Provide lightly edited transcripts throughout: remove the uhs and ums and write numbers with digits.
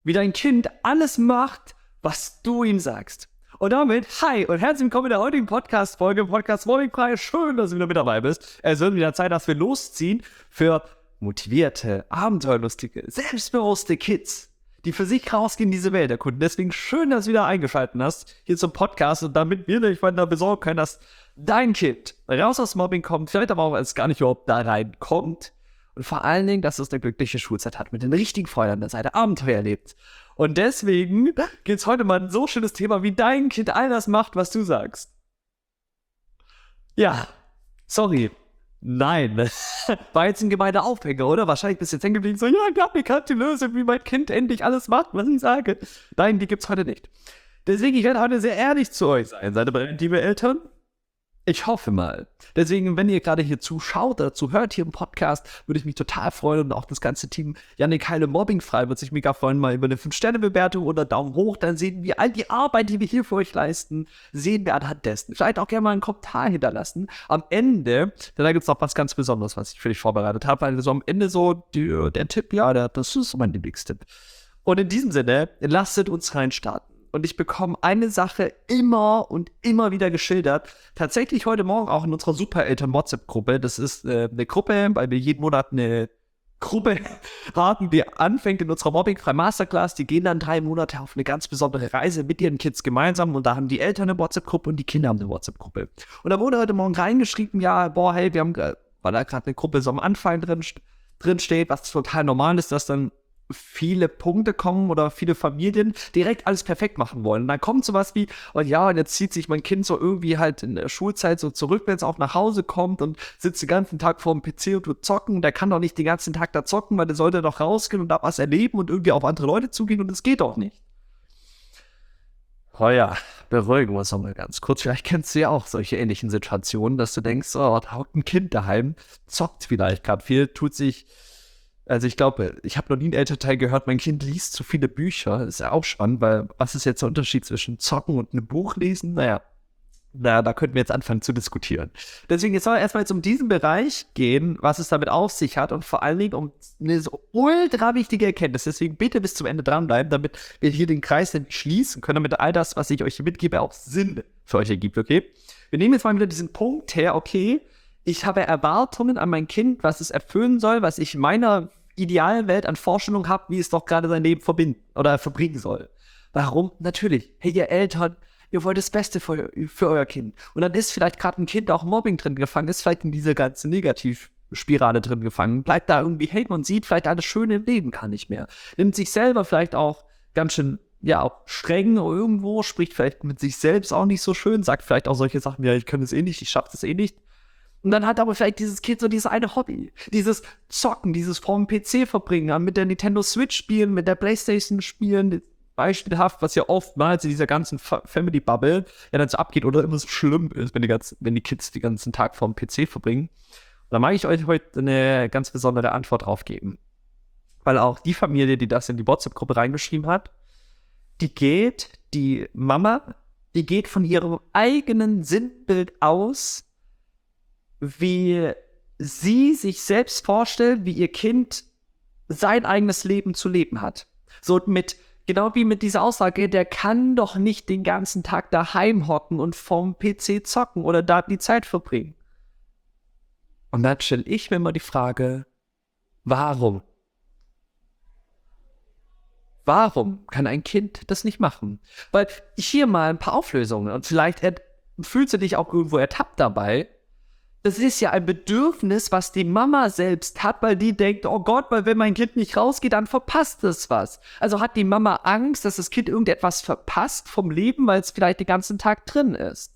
wie dein Kind alles macht, was du ihm sagst. Und damit, hi und herzlich willkommen in der heutigen Podcast-Folge, Podcast Mobbingfrei. Schön, dass du wieder mit dabei bist. Es wird wieder Zeit, dass wir losziehen für motivierte, abenteuerlustige, selbstbewusste Kids, die für sich rausgehen in diese Welt erkunden. Deswegen schön, dass du wieder eingeschaltet hast hier zum Podcast und damit wir dich weiter besorgen können, dass dein Kind raus aus Mobbing kommt, vielleicht aber auch als gar nicht überhaupt da reinkommt. Und vor allen Dingen, dass es eine glückliche Schulzeit hat, mit den richtigen Freunden an der Seite Abenteuer erlebt. Und deswegen geht es heute mal ein so schönes Thema, wie dein Kind all das macht, was du sagst. Ja, sorry. Nein. War jetzt ein gemeiner Aufhänger, oder? Wahrscheinlich bist du jetzt hängen geblieben, so, ja, ich kann die Lösung, wie mein Kind endlich alles macht, was ich sage. Nein, die gibt's heute nicht. Deswegen, ich werde heute sehr ehrlich zu euch sein. Seid ihr bereit, liebe Eltern? Ich hoffe mal. Deswegen, wenn ihr gerade hier zuschaut oder zuhört hier im Podcast, würde ich mich total freuen und auch das ganze Team Janik Heile Mobbingfrei würde sich mega freuen, mal über eine 5-Sterne-Bewertung oder Daumen hoch, dann sehen wir all die Arbeit, die wir hier für euch leisten, sehen wir anhand dessen. Vielleicht auch gerne mal einen Kommentar hinterlassen. Am Ende, denn da gibt es noch was ganz Besonderes, was ich für dich vorbereitet habe, weil so am Ende so der Tipp, ja, das ist mein Lieblingstipp. Und in diesem Sinne, lasst uns reinstarten. Und ich bekomme eine Sache immer und immer wieder geschildert. Tatsächlich heute Morgen auch in unserer Supereltern-WhatsApp-Gruppe. Das ist eine Gruppe, weil wir jeden Monat eine Gruppe haben, die anfängt in unserer Mobbingfrei Masterclass. Die gehen dann 3 Monate auf eine ganz besondere Reise mit ihren Kids gemeinsam. Und da haben die Eltern eine WhatsApp-Gruppe und die Kinder haben eine WhatsApp-Gruppe. Und da wurde heute Morgen reingeschrieben, ja, boah, hey, wir haben, weil da gerade eine Gruppe so am Anfang drin steht, was total normal ist, dass dann viele Punkte kommen oder viele Familien direkt alles perfekt machen wollen. Und dann kommt sowas wie, und ja, und jetzt zieht sich mein Kind so irgendwie halt in der Schulzeit so zurück, wenn es auch nach Hause kommt und sitzt den ganzen Tag vor dem PC und tut zocken. Der kann doch nicht den ganzen Tag da zocken, weil der sollte doch rausgehen und da was erleben und irgendwie auf andere Leute zugehen und es geht doch nicht. Oh ja, beruhigen wir uns noch mal ganz kurz. Vielleicht kennst du ja auch solche ähnlichen Situationen, dass du denkst, oh, da hockt ein Kind daheim, zockt vielleicht gerade viel, tut sich. Also ich glaube, ich habe noch nie einen Elternteil gehört, mein Kind liest zu viele Bücher. Das ist ja auch spannend, weil was ist jetzt der Unterschied zwischen Zocken und einem Buch lesen? Naja, da könnten wir jetzt anfangen zu diskutieren. Deswegen jetzt soll erstmal jetzt um diesen Bereich gehen, was es damit auf sich hat und vor allen Dingen um eine so ultra wichtige Erkenntnis. Deswegen bitte bis zum Ende dranbleiben, damit wir hier den Kreis nämlich schließen können, damit all das, was ich euch hier mitgebe, auch Sinn für euch ergibt, okay? Wir nehmen jetzt mal wieder diesen Punkt her, okay, ich habe Erwartungen an mein Kind, was es erfüllen soll, was ich in meiner idealen Welt an Vorstellungen habe, wie es doch gerade sein Leben verbinden oder verbringen soll. Warum? Natürlich. Hey, ihr Eltern, ihr wollt das Beste für euer Kind. Und dann ist vielleicht gerade ein Kind auch Mobbing drin gefangen, ist vielleicht in dieser ganzen Negativspirale drin gefangen, bleibt da irgendwie hängen und sieht vielleicht alles Schöne im Leben gar nicht mehr. Nimmt sich selber vielleicht auch ganz schön, ja, auch streng irgendwo, spricht vielleicht mit sich selbst auch nicht so schön, sagt vielleicht auch solche Sachen, ja, ich kann es eh nicht, ich schaffe das eh nicht. Und dann hat aber vielleicht dieses Kind so dieses eine Hobby, dieses Zocken, dieses vorm PC verbringen, mit der Nintendo Switch spielen, mit der Playstation spielen, beispielhaft, was ja oftmals in dieser ganzen Family Bubble ja dann so abgeht oder immer so schlimm ist, wenn die Kids den ganzen Tag vorm PC verbringen. Und da mag ich euch heute eine ganz besondere Antwort drauf geben. Weil auch die Familie, die das in die WhatsApp-Gruppe reingeschrieben hat, die Mama, die geht von ihrem eigenen Sinnbild aus, wie sie sich selbst vorstellt, wie ihr Kind sein eigenes Leben zu leben hat. So genau wie mit dieser Aussage, der kann doch nicht den ganzen Tag daheim hocken und vorm PC zocken oder da die Zeit verbringen. Und dann stelle ich mir immer die Frage, warum? Warum kann ein Kind das nicht machen? Weil hier mal ein paar Auflösungen und vielleicht fühlst du dich auch irgendwo ertappt dabei. Das ist ja ein Bedürfnis, was die Mama selbst hat, weil die denkt, oh Gott, weil wenn mein Kind nicht rausgeht, dann verpasst es was. Also hat die Mama Angst, dass das Kind irgendetwas verpasst vom Leben, weil es vielleicht den ganzen Tag drin ist.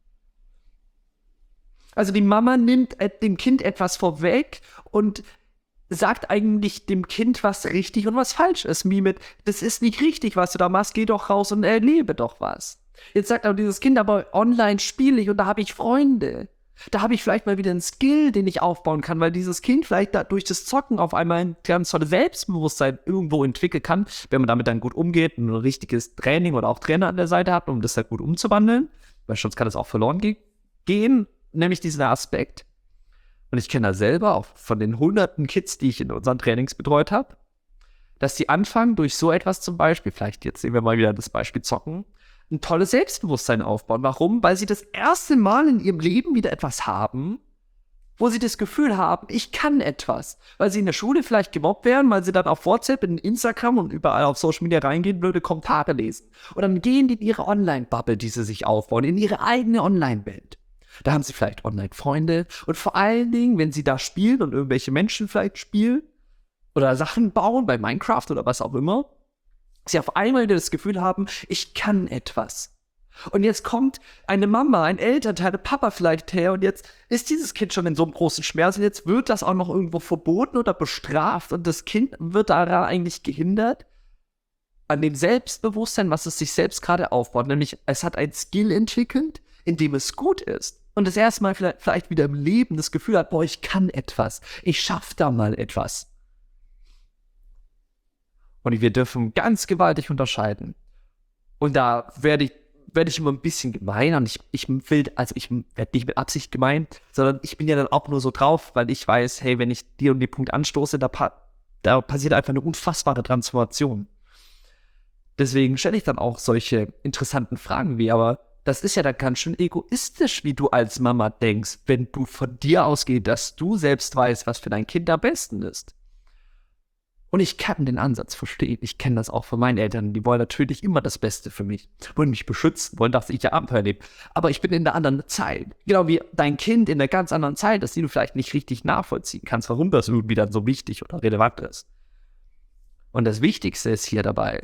Also die Mama nimmt dem Kind etwas vorweg und sagt eigentlich dem Kind, was richtig und was falsch ist. Wie mit, das ist nicht richtig, was du da machst, geh doch raus und erlebe doch was. Jetzt sagt aber dieses Kind, aber online spiele ich und da habe ich Freunde. Da habe ich vielleicht mal wieder einen Skill, den ich aufbauen kann, weil dieses Kind vielleicht durch das Zocken auf einmal ein ganz tolles Selbstbewusstsein irgendwo entwickeln kann, wenn man damit dann gut umgeht und ein richtiges Training oder auch Trainer an der Seite hat, um das dann gut umzuwandeln, weil sonst kann das auch verloren gehen, nämlich diesen Aspekt. Und ich kenne das selber auch von den hunderten Kids, die ich in unseren Trainings betreut habe. dass sie anfangen, durch so etwas zum Beispiel, vielleicht jetzt sehen wir mal wieder das Beispiel Zocken, ein tolles Selbstbewusstsein aufbauen. Warum? Weil sie das erste Mal in ihrem Leben wieder etwas haben, wo sie das Gefühl haben, ich kann etwas. Weil sie in der Schule vielleicht gemobbt werden, weil sie dann auf WhatsApp, in Instagram und überall auf Social Media reingehen, blöde Kommentare lesen. Und dann gehen die in ihre Online-Bubble, die sie sich aufbauen, in ihre eigene Online-Welt. Da haben sie vielleicht Online-Freunde und vor allen Dingen, wenn sie da spielen und irgendwelche Menschen vielleicht spielen oder Sachen bauen bei Minecraft oder was auch immer, sie auf einmal wieder das Gefühl haben, ich kann etwas. Und jetzt kommt eine Mama, ein Elternteil, ein Papa vielleicht her und jetzt ist dieses Kind schon in so einem großen Schmerz und jetzt wird das auch noch irgendwo verboten oder bestraft und das Kind wird daran eigentlich gehindert an dem Selbstbewusstsein, was es sich selbst gerade aufbaut. Nämlich, es hat ein Skill entwickelt, in dem es gut ist und das erste Mal vielleicht wieder im Leben das Gefühl hat, boah, ich kann etwas, ich schaffe da mal etwas. Und wir dürfen ganz gewaltig unterscheiden. Und da werde ich immer ein bisschen gemein und ich werde nicht mit Absicht gemein, sondern ich bin ja dann auch nur so drauf, weil ich weiß, hey, wenn ich die und die Punkt anstoße, da passiert einfach eine unfassbare Transformation. Deswegen stelle ich dann auch solche interessanten Fragen wie, aber das ist ja dann ganz schön egoistisch, wie du als Mama denkst, wenn du von dir ausgehst, dass du selbst weißt, was für dein Kind am besten ist. Und ich kann den Ansatz verstehen. Ich kenne das auch von meinen Eltern. Die wollen natürlich immer das Beste für mich. Wollen mich beschützen, wollen, dass ich ja Abenteuer lebe. Aber ich bin in einer anderen Zeit. Genau wie dein Kind in einer ganz anderen Zeit ist, die du vielleicht nicht richtig nachvollziehen kannst, warum das irgendwie dann so wichtig oder relevant ist. Und das Wichtigste ist hier dabei,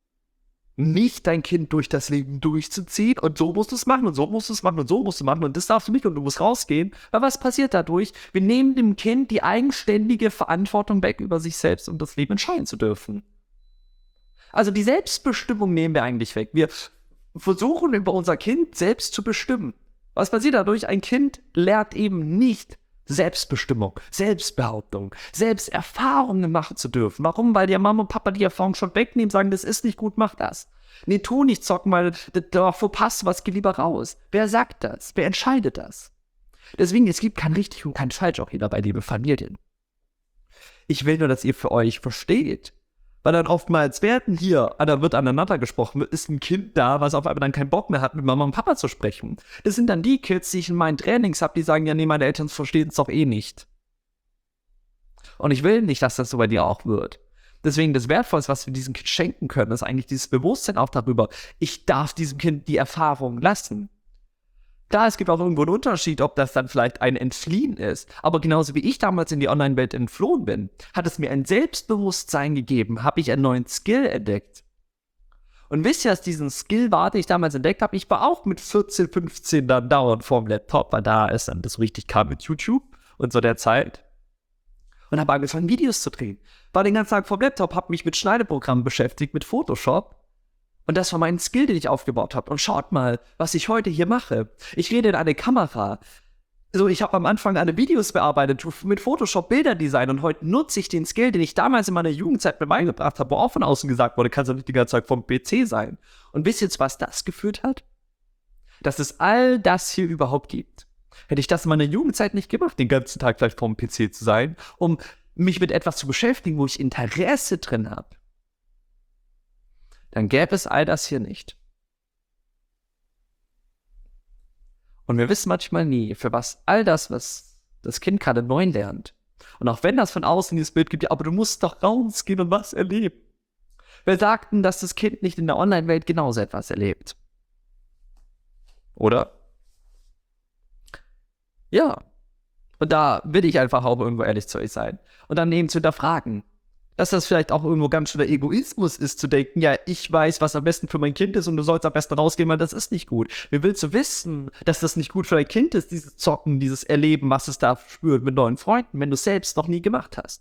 nicht dein Kind durch das Leben durchzuziehen und so musst du es machen und so musst du es machen und so musst du machen und das darfst du nicht und du musst rausgehen. Weil was passiert dadurch? Wir nehmen dem Kind die eigenständige Verantwortung weg, über sich selbst und das Leben entscheiden zu dürfen. Also die Selbstbestimmung nehmen wir eigentlich weg. Wir versuchen über unser Kind selbst zu bestimmen. Was passiert dadurch? Ein Kind lernt eben nicht Selbstbestimmung, Selbstbehauptung, Selbsterfahrungen machen zu dürfen. Warum? Weil die Mama und Papa die Erfahrung schon wegnehmen, sagen, das ist nicht gut, mach das. Nee, tu nicht zocken, weil da verpasst du was, geh lieber raus. Wer sagt das? Wer entscheidet das? Deswegen, es gibt kein richtig und kein falsch auch hier dabei, liebe Familien. Ich will nur, dass ihr für euch versteht. Weil dann oftmals werden da wird aneinander gesprochen, ist ein Kind da, was auf einmal dann keinen Bock mehr hat, mit Mama und Papa zu sprechen. Das sind dann die Kids, die ich in meinen Trainings habe, die sagen, ja nee, meine Eltern verstehen es doch eh nicht. Und ich will nicht, dass das so bei dir auch wird. Deswegen das Wertvollste, was wir diesem Kind schenken können, ist eigentlich dieses Bewusstsein auch darüber, ich darf diesem Kind die Erfahrung lassen. Klar, es gibt auch irgendwo einen Unterschied, ob das dann vielleicht ein Entfliehen ist. Aber genauso wie ich damals in die Online-Welt entflohen bin, hat es mir ein Selbstbewusstsein gegeben, habe ich einen neuen Skill entdeckt. Und wisst ihr, dass diesen Skill war, den ich damals entdeckt habe? Ich war auch mit 14, 15 dann dauernd vorm Laptop, weil da ist dann das so richtig kam mit YouTube und so der Zeit. Und habe angefangen, Videos zu drehen. War den ganzen Tag vorm Laptop, habe mich mit Schneideprogrammen beschäftigt, mit Photoshop. Und das war mein Skill, den ich aufgebaut habe. Und schaut mal, was ich heute hier mache. Ich rede in eine Kamera. Also ich habe am Anfang alle Videos bearbeitet, mit Photoshop Bilderdesign. Und heute nutze ich den Skill, den ich damals in meiner Jugendzeit mir beigebracht habe, wo auch von außen gesagt wurde, kannst du nicht die ganze Zeit vom PC sein. Und wisst ihr jetzt, was das geführt hat? Dass es all das hier überhaupt gibt. Hätte ich das in meiner Jugendzeit nicht gemacht, den ganzen Tag vielleicht vorm PC zu sein, um mich mit etwas zu beschäftigen, wo ich Interesse drin habe, dann gäbe es all das hier nicht. Und wir wissen manchmal nie, für was all das, was das Kind gerade neu lernt. Und auch wenn das von außen dieses Bild gibt, ja, aber du musst doch rausgehen und was erleben. Wir sagten, dass das Kind nicht in der Online-Welt genauso etwas erlebt. Oder? Ja. Und da will ich einfach auch irgendwo ehrlich zu euch sein. Und dann eben zu hinterfragen, dass das vielleicht auch irgendwo ganz schön der Egoismus ist, zu denken, ja, ich weiß, was am besten für mein Kind ist und du sollst am besten rausgehen, weil das ist nicht gut. Mir willst du wissen, dass das nicht gut für dein Kind ist, dieses Zocken, dieses Erleben, was es da spürt mit neuen Freunden, wenn du es selbst noch nie gemacht hast.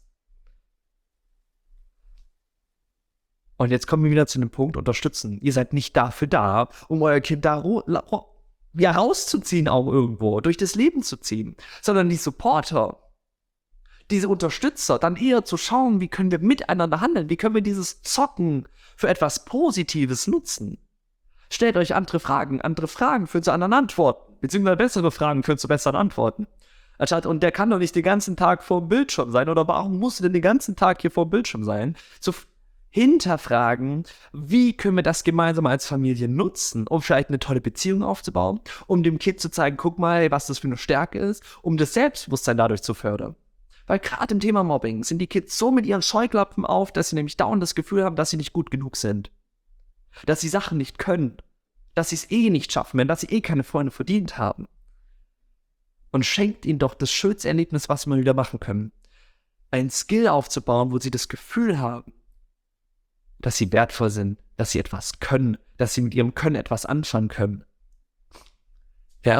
Und jetzt kommen wir wieder zu dem Punkt, unterstützen. Ihr seid nicht dafür da, um euer Kind da rauszuziehen auch irgendwo, durch das Leben zu ziehen, sondern die Supporter, diese Unterstützer, dann eher zu schauen, wie können wir miteinander handeln, wie können wir dieses Zocken für etwas Positives nutzen. Stellt euch andere Fragen führen zu anderen Antworten, beziehungsweise bessere Fragen führen zu besseren Antworten. Und der kann doch nicht den ganzen Tag vor dem Bildschirm sein, oder warum musst du denn den ganzen Tag hier vor dem Bildschirm sein? hinterfragen, wie können wir das gemeinsam als Familie nutzen, um vielleicht eine tolle Beziehung aufzubauen, um dem Kind zu zeigen, guck mal, was das für eine Stärke ist, um das Selbstbewusstsein dadurch zu fördern. Weil gerade im Thema Mobbing sind die Kids so mit ihren Scheuklappen auf, dass sie nämlich dauernd das Gefühl haben, dass sie nicht gut genug sind. Dass sie Sachen nicht können. Dass sie es eh nicht schaffen werden, dass sie eh keine Freunde verdient haben. Und schenkt ihnen doch das schönste Erlebnis, was wir wieder machen können. Ein Skill aufzubauen, wo sie das Gefühl haben, dass sie wertvoll sind, dass sie etwas können, dass sie mit ihrem Können etwas anfangen können. Ja?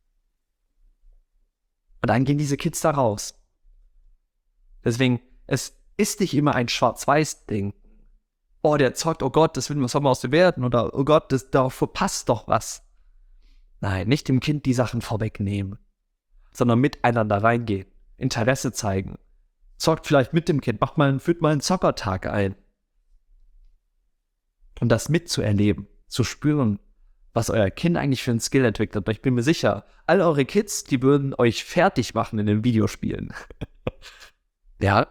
Und dann gehen diese Kids da raus. Deswegen, es ist nicht immer ein Schwarz-Weiß-Ding. Oh, der zockt, oh Gott, das will was soll man aus dem werden, oder oh Gott, da verpasst doch was. Nein, nicht dem Kind die Sachen vorwegnehmen, sondern miteinander reingehen, Interesse zeigen. Zockt vielleicht mit dem Kind, führt mal einen Zockertag ein. Und das mitzuerleben, zu spüren, was euer Kind eigentlich für ein Skill entwickelt. Und ich bin mir sicher, all eure Kids, die würden euch fertig machen in den Videospielen. Ja.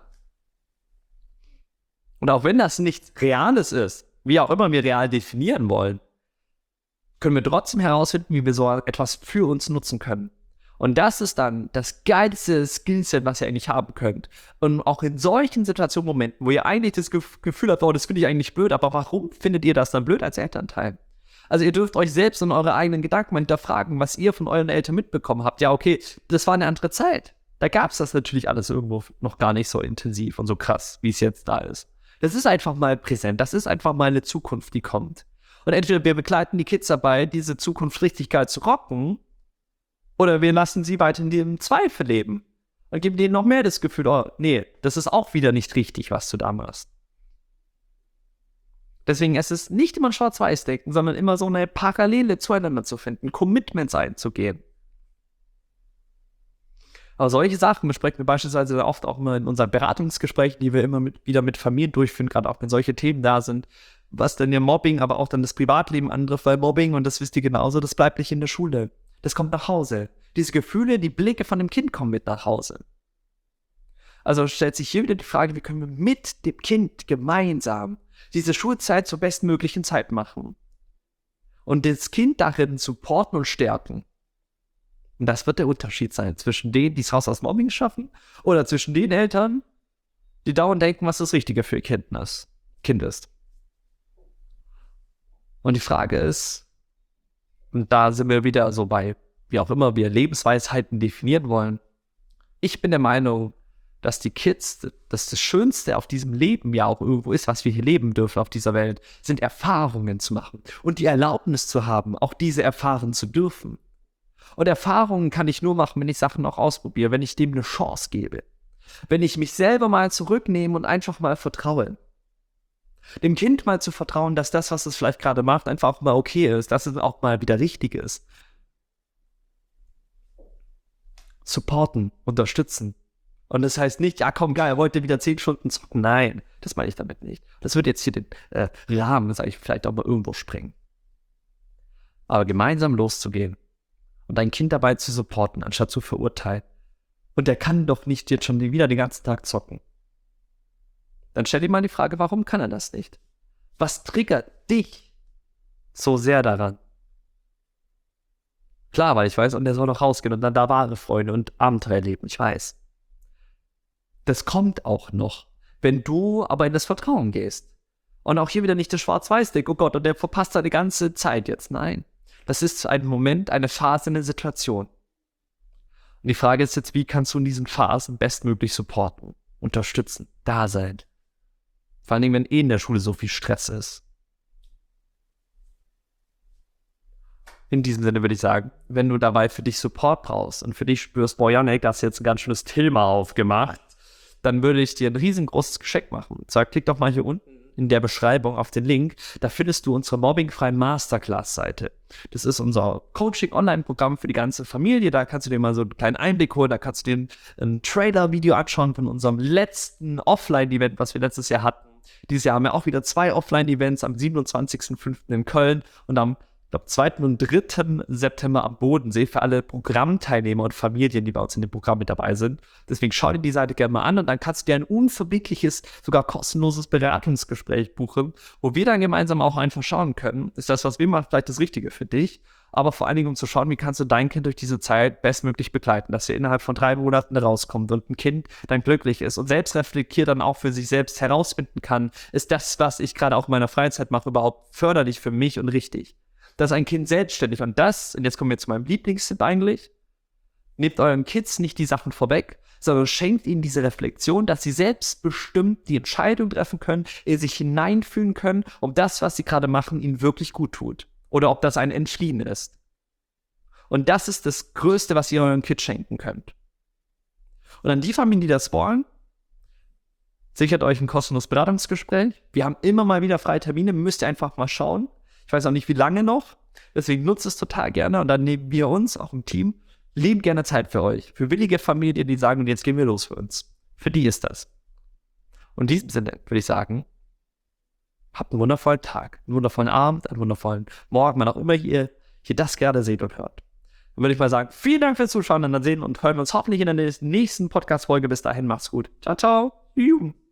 Und auch wenn das nichts Reales ist, wie auch immer wir real definieren wollen, können wir trotzdem herausfinden, wie wir so etwas für uns nutzen können. Und das ist dann das geilste Skillset, was ihr eigentlich haben könnt. Und auch in solchen Situationen, Momenten, wo ihr eigentlich das Gefühl habt, oh, das finde ich eigentlich blöd, aber warum findet ihr das dann blöd als Elternteil? Also ihr dürft euch selbst und eure eigenen Gedanken mal hinterfragen, was ihr von euren Eltern mitbekommen habt. Ja, okay, das war eine andere Zeit. Da gab es das natürlich alles irgendwo noch gar nicht so intensiv und so krass, wie es jetzt da ist. Das ist einfach mal präsent, das ist einfach mal eine Zukunft, die kommt. Und entweder wir begleiten die Kids dabei, diese Zukunft richtig geil zu rocken, oder wir lassen sie weiter in dem Zweifel leben und geben denen noch mehr das Gefühl, oh, nee, das ist auch wieder nicht richtig, was du da machst. Deswegen ist es nicht immer ein Schwarz-Weiß-Denken, sondern immer so eine Parallele zueinander zu finden, Commitments einzugehen. Aber solche Sachen besprechen wir beispielsweise oft auch immer in unseren Beratungsgesprächen, die wir immer wieder mit Familien durchführen, gerade auch wenn solche Themen da sind, was dann ihr Mobbing, aber auch dann das Privatleben antrifft, weil Mobbing, und das wisst ihr genauso, das bleibt nicht in der Schule. Das kommt nach Hause. Diese Gefühle, die Blicke von dem Kind kommen mit nach Hause. Also stellt sich hier wieder die Frage, wie können wir mit dem Kind gemeinsam diese Schulzeit zur bestmöglichen Zeit machen und das Kind darin supporten und stärken. Und das wird der Unterschied sein zwischen denen, die es raus aus Mobbing schaffen, oder zwischen den Eltern, die dauernd denken, was das Richtige für ihr Kind ist. Und die Frage ist, und da sind wir wieder so bei, wie auch immer wir Lebensweisheiten definieren wollen. Ich bin der Meinung, dass die Kids, dass das Schönste auf diesem Leben ja auch irgendwo ist, was wir hier leben dürfen auf dieser Welt, sind Erfahrungen zu machen und die Erlaubnis zu haben, auch diese erfahren zu dürfen. Und Erfahrungen kann ich nur machen, wenn ich Sachen auch ausprobiere, wenn ich dem eine Chance gebe. Wenn ich mich selber mal zurücknehme und einfach mal vertraue. Dem Kind mal zu vertrauen, dass das, was es vielleicht gerade macht, einfach auch mal okay ist, dass es auch mal wieder richtig ist. Supporten, unterstützen. Und das heißt nicht, ja komm, geil, heute wieder 10 Stunden zocken. Nein, das meine ich damit nicht. Das wird jetzt hier den Rahmen, sage ich, vielleicht auch mal irgendwo sprengen. Aber gemeinsam loszugehen und dein Kind dabei zu supporten, anstatt zu verurteilen. Und der kann doch nicht jetzt schon wieder den ganzen Tag zocken. Dann stell dir mal die Frage, warum kann er das nicht? Was triggert dich so sehr daran? Klar, weil ich weiß, und der soll noch rausgehen und dann da wahre Freunde und Abenteuer erleben, ich weiß. Das kommt auch noch, wenn du aber in das Vertrauen gehst. Und auch hier wieder nicht das Schwarz-Weiß-Ding, oh Gott, und der verpasst seine ganze Zeit jetzt. Nein, das ist ein Moment, eine Phase, eine Situation. Und die Frage ist jetzt, wie kannst du in diesen Phasen bestmöglich supporten, unterstützen, da sein? Vor allen Dingen, wenn in der Schule so viel Stress ist. In diesem Sinne würde ich sagen, wenn du dabei für dich Support brauchst und für dich spürst, boah, Janek, das ist jetzt ein ganz schönes Thema aufgemacht, dann würde ich dir ein riesengroßes Geschenk machen. Und zwar klick doch mal hier unten in der Beschreibung auf den Link. Da findest du unsere mobbingfreie Masterclass-Seite. Das ist unser Coaching-Online-Programm für die ganze Familie. Da kannst du dir mal so einen kleinen Einblick holen. Da kannst du dir ein Trailer-Video anschauen von unserem letzten Offline-Event, was wir letztes Jahr hatten. Dieses Jahr haben wir auch wieder 2 Offline-Events am 27.05. in Köln und am glaube, 2. und 3. September am Bodensee für alle Programmteilnehmer und Familien, die bei uns in dem Programm mit dabei sind. Deswegen schau dir die Seite gerne mal an und dann kannst du dir ein unverbindliches, sogar kostenloses Beratungsgespräch buchen, wo wir dann gemeinsam auch einfach schauen können, ist das, was wir machen, vielleicht das Richtige für dich, aber vor allen Dingen, um zu schauen, wie kannst du dein Kind durch diese Zeit bestmöglich begleiten, dass er innerhalb von 3 Monaten rauskommt und ein Kind dann glücklich ist und selbst reflektiert dann auch für sich selbst herausfinden kann, ist das, was ich gerade auch in meiner Freizeit mache, überhaupt förderlich für mich und richtig. Dass ein Kind selbstständig und jetzt kommen wir zu meinem Lieblingstipp eigentlich, nehmt euren Kids nicht die Sachen vorweg, sondern schenkt ihnen diese Reflexion, dass sie selbstbestimmt die Entscheidung treffen können, sich hineinfühlen können, ob das, was sie gerade machen, ihnen wirklich gut tut. Oder ob das ein Entfliehen ist. Und das ist das Größte, was ihr euren Kids schenken könnt. Und an die Familien, die das wollen, sichert euch ein kostenloses Beratungsgespräch. Wir haben immer mal wieder freie Termine, müsst ihr einfach mal schauen. Ich weiß auch nicht, wie lange noch. Deswegen nutzt es total gerne. Und dann nehmen wir uns, auch im Team, lieben gerne Zeit für euch. Für willige Familien, die sagen, jetzt gehen wir los für uns. Für die ist das. Und in diesem Sinne würde ich sagen, habt einen wundervollen Tag, einen wundervollen Abend, einen wundervollen Morgen, wann auch immer ihr das gerade seht und hört. Dann würde ich mal sagen, vielen Dank fürs Zuschauen und dann sehen und hören wir uns hoffentlich in der nächsten Podcast-Folge. Bis dahin, macht's gut. Ciao, ciao.